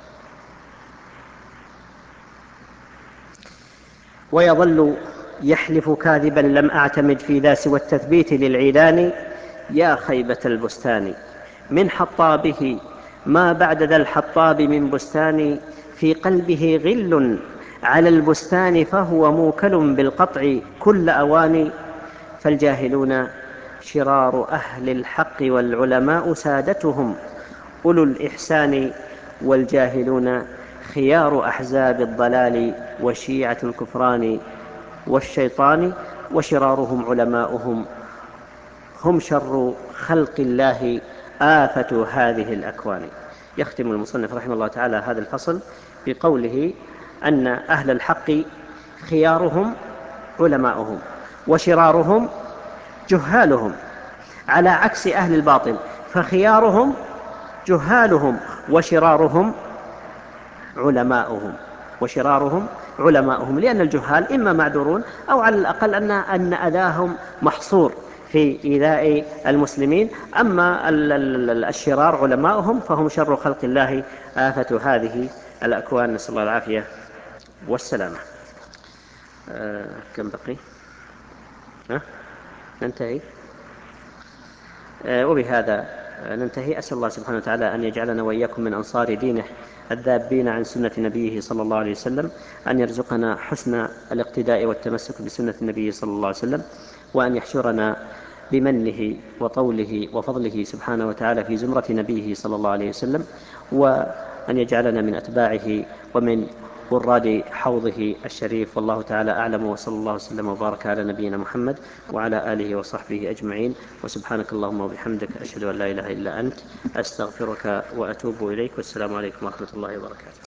ويظل يحلف كاذبا لم أعتمد في ذا سوى التثبيت للعيدان، يا خيبة البستان من حطابه ما بعد ذا الحطاب من بستان، في قلبه غل على البستان فهو موكل بالقطع كل أوان، فالجاهلون شرار أهل الحق والعلماء سادتهم أولو الإحسان، والجاهلون خيار أحزاب الضلال وشيعة الكفران والشيطان، وشرارهم علماؤهم هم شر خلق الله آفة هذه الأكوان. يختم المصنف رحمه الله تعالى هذا الفصل بقوله أن أهل الحق خيارهم علماؤهم وشرارهم جهالهم، على عكس أهل الباطل، فخيارهم جهالهم وشرارهم علماؤهم وشرارهم علماؤهم لأن الجهال إما معذورون أو على الأقل أن أن أذاهم محصور في إيذاء المسلمين، أما الشرار علماؤهم فهم شر خلق الله آفة هذه الأكوان، نسأل الله العافية والسلامة. آه كم بقي؟ ها؟ ننتهي. آه وبهذا ننتهي. أسأل الله سبحانه وتعالى أن يجعلنا وإياكم من أنصار دينه الذابين عن سنة نبيه صلى الله عليه وسلم، أن يرزقنا حسن الاقتداء والتمسك بسنة النبي صلى الله عليه وسلم، وأن يحشرنا بمنه وطوله وفضله سبحانه وتعالى في زمرة نبيه صلى الله عليه وسلم، وأن يجعلنا من أتباعه ومن وراد حوضه الشريف. والله تعالى أعلم، وصلى الله وسلم وبارك على نبينا محمد وعلى آله وصحبه أجمعين. وسبحانك اللهم وبحمدك، أشهد أن لا إله إلا أنت، أستغفرك وأتوب إليك، والسلام عليكم ورحمة الله وبركاته.